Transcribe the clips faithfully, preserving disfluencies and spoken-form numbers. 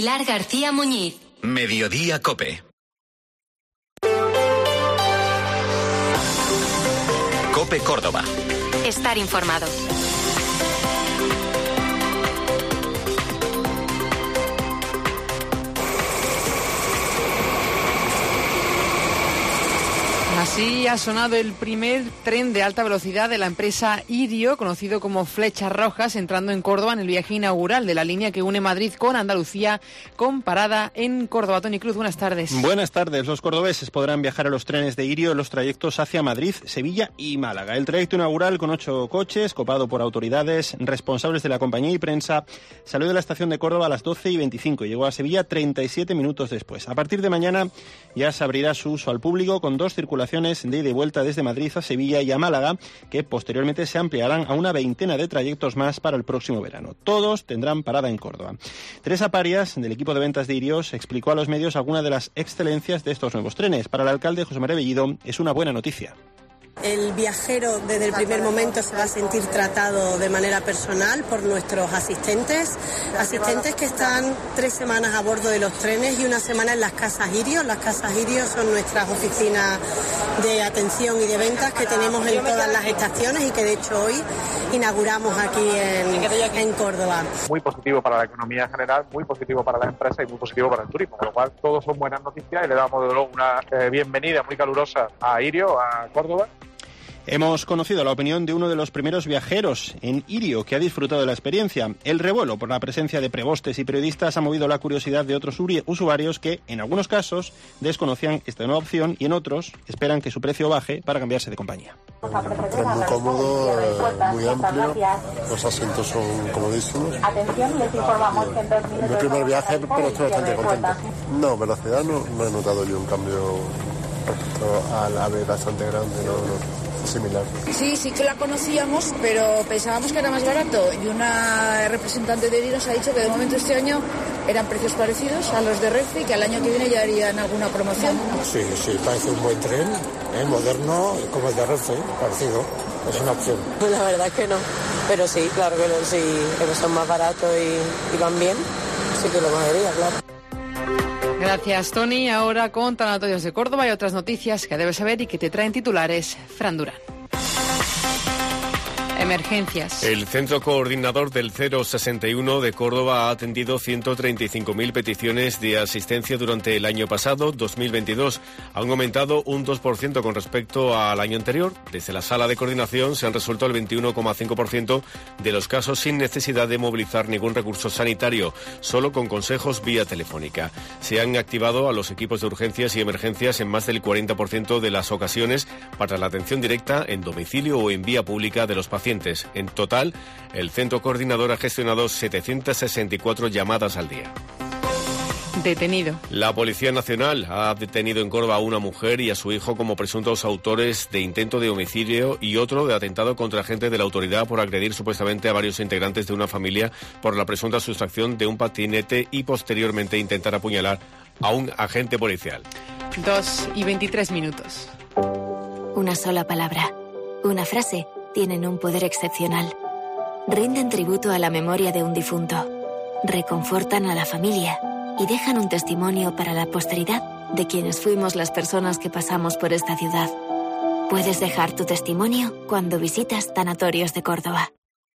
Pilar García Muñiz. Mediodía COPE. COPE Córdoba. Estar informado. Así ha sonado el primer tren de alta velocidad de la empresa Irio, conocido como Flechas Rojas, entrando en Córdoba en el viaje inaugural de la línea que une Madrid con Andalucía, con parada en Córdoba. Tony Cruz, buenas tardes. Buenas tardes. Los cordobeses podrán viajar a los trenes de Irio en los trayectos hacia Madrid, Sevilla y Málaga. El trayecto inaugural, con ocho coches, copado por autoridades, responsables de la compañía y prensa, salió de la estación de Córdoba a las doce y veinticinco y llegó a Sevilla treinta y siete minutos después. A partir de mañana ya se abrirá su uso al público con dos circulaciones de ida y vuelta desde Madrid a Sevilla y a Málaga, que posteriormente se ampliarán a una veintena de trayectos más para el próximo verano. Todos tendrán parada en Córdoba. Teresa Parias, del equipo de ventas de Irios, explicó a los medios algunas de las excelencias de estos nuevos trenes. Para el alcalde José María Bellido es una buena noticia. El viajero desde el primer momento se va a sentir tratado de manera personal por nuestros asistentes, asistentes que están tres semanas a bordo de los trenes y una semana en las casas Irio. Las casas Irio son nuestras oficinas de atención y de ventas que tenemos en todas las estaciones y que de hecho hoy inauguramos aquí en, en Córdoba. Muy positivo para la economía en general, muy positivo para la empresa y muy positivo para el turismo, con lo cual todos son buenas noticias y le damos de nuevo una eh, bienvenida muy calurosa a Irio, a Córdoba. Hemos conocido la opinión de uno de los primeros viajeros en Irio que ha disfrutado de la experiencia. El revuelo por la presencia de prebostes y periodistas ha movido la curiosidad de otros usuarios que, en algunos casos, desconocían esta nueva opción y en otros esperan que su precio baje para cambiarse de compañía. Es muy cómodo, muy amplio, los asientos son comodísimos. Atención, les informamos que en dos minutos... Mi primer viaje, pero estoy bastante contento. No, velocidad no, no he notado yo un cambio respecto al AVE bastante grande, no, no. Similar. Sí, sí que la conocíamos, pero pensábamos que era más barato y una representante de Irio nos ha dicho que de momento este año eran precios parecidos a los de Renfe y que al año que viene ya harían alguna promoción. Sí, sí, parece un buen tren, ¿eh? Moderno, como el de Renfe, parecido, es una opción. La verdad es que no, pero sí, claro que no, sí, que son más baratos y, y van bien, sí que lo cogería, claro. Gracias, Tony. Ahora con Tanatorios de Córdoba y otras noticias que debes saber y que te traen titulares. Fran Durán. Emergencias. El Centro Coordinador del cero sesenta y uno de Córdoba ha atendido ciento treinta y cinco mil peticiones de asistencia durante el año pasado, dos mil veintidós. Han aumentado un dos por ciento con respecto al año anterior. Desde la sala de coordinación se han resuelto el veintiuno coma cinco por ciento de los casos sin necesidad de movilizar ningún recurso sanitario, solo con consejos vía telefónica. Se han activado a los equipos de urgencias y emergencias en más del cuarenta por ciento de las ocasiones para la atención directa en domicilio o en vía pública de los pacientes. En total, el Centro Coordinador ha gestionado setecientas sesenta y cuatro llamadas al día. Detenido. La Policía Nacional ha detenido en Córdoba a una mujer y a su hijo como presuntos autores de intento de homicidio y otro de atentado contra agentes de la autoridad por agredir supuestamente a varios integrantes de una familia por la presunta sustracción de un patinete y posteriormente intentar apuñalar a un agente policial. Dos y veintitrés minutos. Una sola palabra, una frase, tienen un poder excepcional. Rinden tributo a la memoria de un difunto, reconfortan a la familia y dejan un testimonio para la posteridad de quienes fuimos las personas que pasamos por esta ciudad. Puedes dejar tu testimonio cuando visitas Tanatorios de Córdoba.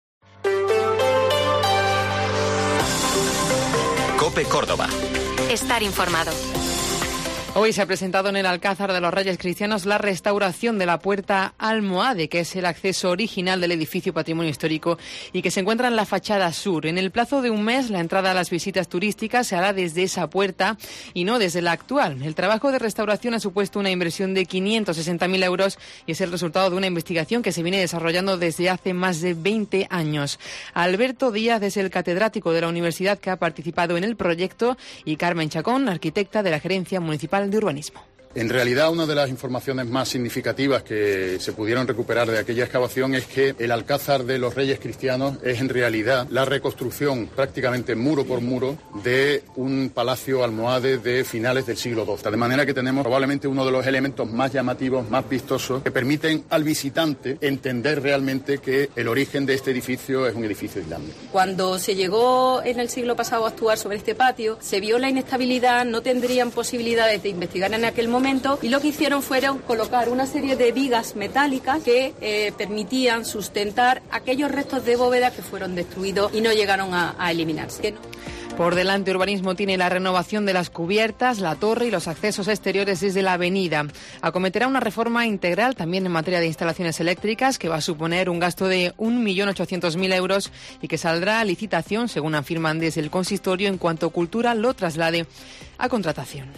COPE Córdoba. Estar informado. Hoy se ha presentado en el Alcázar de los Reyes Cristianos la restauración de la Puerta Almohade, que es el acceso original del edificio Patrimonio Histórico y que se encuentra en la fachada sur. En el plazo de un mes, la entrada a las visitas turísticas se hará desde esa puerta y no desde la actual. El trabajo de restauración ha supuesto una inversión de quinientos sesenta mil euros y es el resultado de una investigación que se viene desarrollando desde hace más de veinte años. Alberto Díaz es el catedrático de la universidad que ha participado en el proyecto y Carmen Chacón, arquitecta de la Gerencia Municipal de Urbanismo. En realidad, una de las informaciones más significativas que se pudieron recuperar de aquella excavación es que el Alcázar de los Reyes Cristianos es en realidad la reconstrucción prácticamente muro por muro de un palacio almohade de finales del siglo doce. De manera que tenemos probablemente uno de los elementos más llamativos, más vistosos, que permiten al visitante entender realmente que el origen de este edificio es un edificio islámico. Cuando se llegó en el siglo pasado a actuar sobre este patio, se vio la inestabilidad, no tendrían posibilidades de investigar en aquel momento y lo que hicieron fueron colocar una serie de vigas metálicas que eh, permitían sustentar aquellos restos de bóveda que fueron destruidos y no llegaron a, a eliminarse. Por delante, urbanismo tiene la renovación de las cubiertas, la torre y los accesos exteriores desde la avenida. Acometerá una reforma integral también en materia de instalaciones eléctricas que va a suponer un gasto de un millón ochocientos mil euros y que saldrá a licitación, según afirman desde el consistorio, en cuanto Cultura lo traslade a contratación.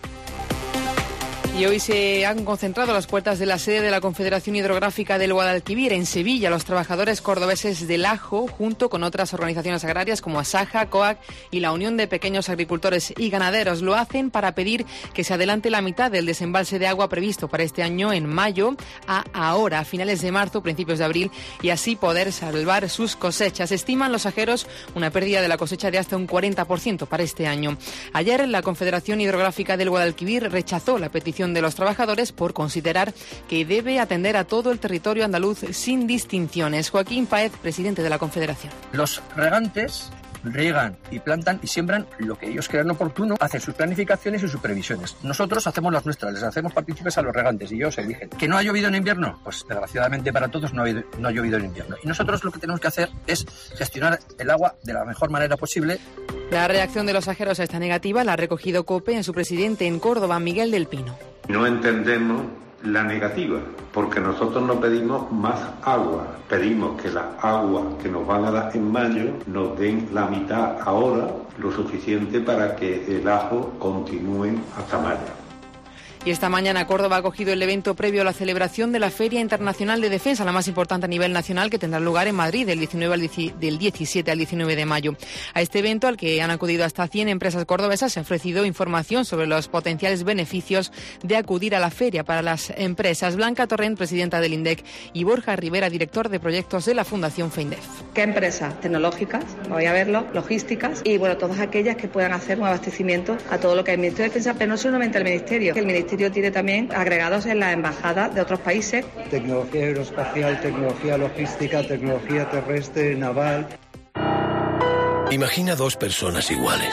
Y hoy se han concentrado las puertas de la sede de la Confederación Hidrográfica del Guadalquivir en Sevilla los trabajadores cordobeses del Ajo, junto con otras organizaciones agrarias como Asaja, COAG y la Unión de Pequeños Agricultores y Ganaderos. Lo hacen para pedir que se adelante la mitad del desembalse de agua previsto para este año en mayo a ahora, a finales de marzo, principios de abril, y así poder salvar sus cosechas. Estiman los ajeros una pérdida de la cosecha de hasta un cuarenta por ciento para este año. Ayer la Confederación Hidrográfica del Guadalquivir rechazó la petición de los trabajadores por considerar que debe atender a todo el territorio andaluz sin distinciones. Joaquín Páez, presidente de la Confederación. Los regantes riegan y plantan y siembran lo que ellos crean oportuno, hacen sus planificaciones y sus previsiones. Nosotros hacemos las nuestras, les hacemos partícipes a los regantes y ellos eligen. ¿Que no ha llovido en invierno? Pues desgraciadamente para todos no ha, no ha llovido en invierno. Y nosotros lo que tenemos que hacer es gestionar el agua de la mejor manera posible. La reacción de los ajeros a esta negativa la ha recogido COPE en su presidente en Córdoba, Miguel del Pino. No entendemos la negativa, porque nosotros no pedimos más agua, pedimos que la agua que nos van a dar en mayo nos den la mitad ahora, lo suficiente para que el Ajo continúe hasta mayo. Y esta mañana Córdoba ha acogido el evento previo a la celebración de la Feria Internacional de Defensa, la más importante a nivel nacional, que tendrá lugar en Madrid del, diecinueve al del diecisiete al diecinueve de mayo. A este evento, al que han acudido hasta cien empresas cordobesas, se ha ofrecido información sobre los potenciales beneficios de acudir a la feria para las empresas. Blanca Torrent, presidenta del INDEC, y Borja Rivera, director de proyectos de la Fundación FEINDEF. ¿Qué empresas tecnológicas? Voy a verlo, logísticas y bueno, todas aquellas que puedan hacer un abastecimiento a todo lo que hay en el Ministerio de Defensa, pero no solamente el Ministerio, que el Ministerio tiene también agregados en las embajadas de otros países. Tecnología aeroespacial, tecnología logística, tecnología terrestre, naval. Imagina dos personas iguales.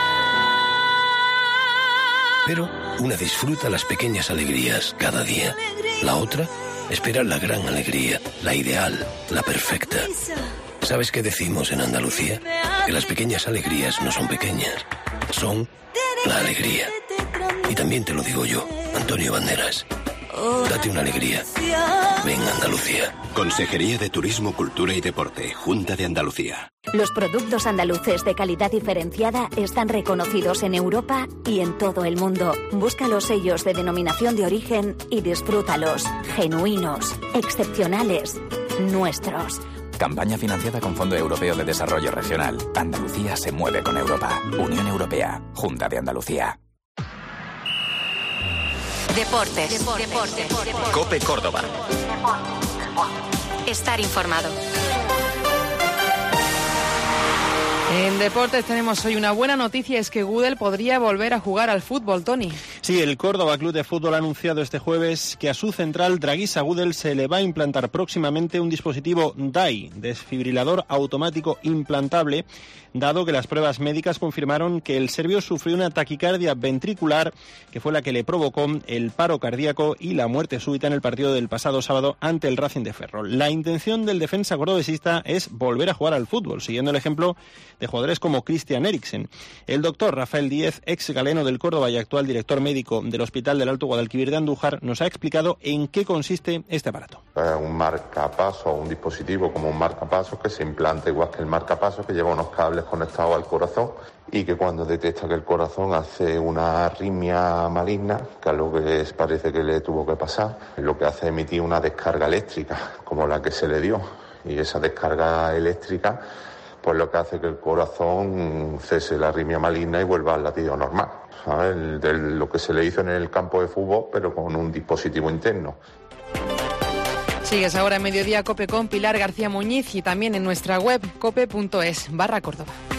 Pero una disfruta las pequeñas alegrías cada día. La otra espera la gran alegría, la ideal, la perfecta. ¿Sabes qué decimos en Andalucía? Que las pequeñas alegrías no son pequeñas, son la alegría. Y también te lo digo yo, Antonio Banderas. Date una alegría. Ven Andalucía. Consejería de Turismo, Cultura y Deporte, Junta de Andalucía. Los productos andaluces de calidad diferenciada están reconocidos en Europa y en todo el mundo. Busca los sellos de denominación de origen y disfrútalos. Genuinos, excepcionales, nuestros. Campaña financiada con Fondo Europeo de Desarrollo Regional. Andalucía se mueve con Europa. Unión Europea. Junta de Andalucía. Deportes. Deportes. Deportes. Deportes. COPE Córdoba. Estar informado. En deportes tenemos hoy una buena noticia, es que Gudel podría volver a jugar al fútbol, Tony. Sí, el Córdoba Club de Fútbol ha anunciado este jueves que a su central Draguisa Gudel se le va a implantar próximamente un dispositivo D A I, desfibrilador automático implantable, dado que las pruebas médicas confirmaron que el serbio sufrió una taquicardia ventricular que fue la que le provocó el paro cardíaco y la muerte súbita en el partido del pasado sábado ante el Racing de Ferrol. La intención del defensa cordobesista es volver a jugar al fútbol, siguiendo el ejemplo de jugadores como Christian Eriksen. El doctor Rafael Díez, ex galeno del Córdoba y actual director médico del Hospital del Alto Guadalquivir de Andújar, nos ha explicado en qué consiste este aparato. Eh, un marcapasos, un dispositivo como un marcapasos que se implanta igual que el marcapasos, que lleva unos cables conectados al corazón y que cuando detecta que el corazón hace una arritmia maligna, que a lo que es, parece que le tuvo que pasar, lo que hace es emitir una descarga eléctrica como la que se le dio, y esa descarga eléctrica pues lo que hace que el corazón cese la arritmia maligna y vuelva al latido normal, ¿sabes? De lo que se le hizo en el campo de fútbol, pero con un dispositivo interno. Sigues ahora en Mediodía Cope con Pilar García Muñiz y también en nuestra web cope punto es barra Córdoba.